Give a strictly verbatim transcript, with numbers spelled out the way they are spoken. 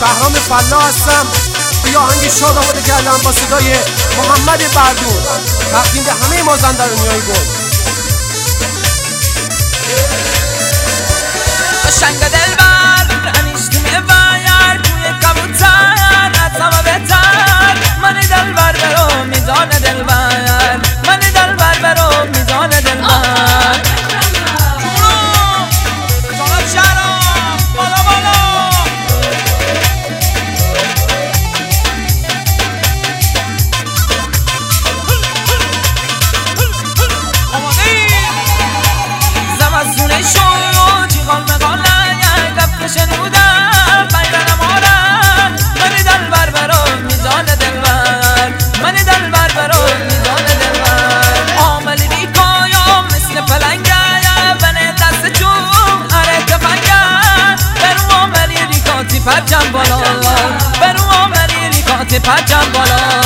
شهرام فلا هستم. یه آهنگ شاد آماده کردم با صدای محمد بردون، تقدیم به همه مازندرانیای گل. قشنگ دلبر انیشتی میباید توی کبوتر از همه بهتر. من دلبر برو میزان دلبر، من دلبر برو میزان دلبر. پرچم بالا برو آملی ریکات پرچم بالا.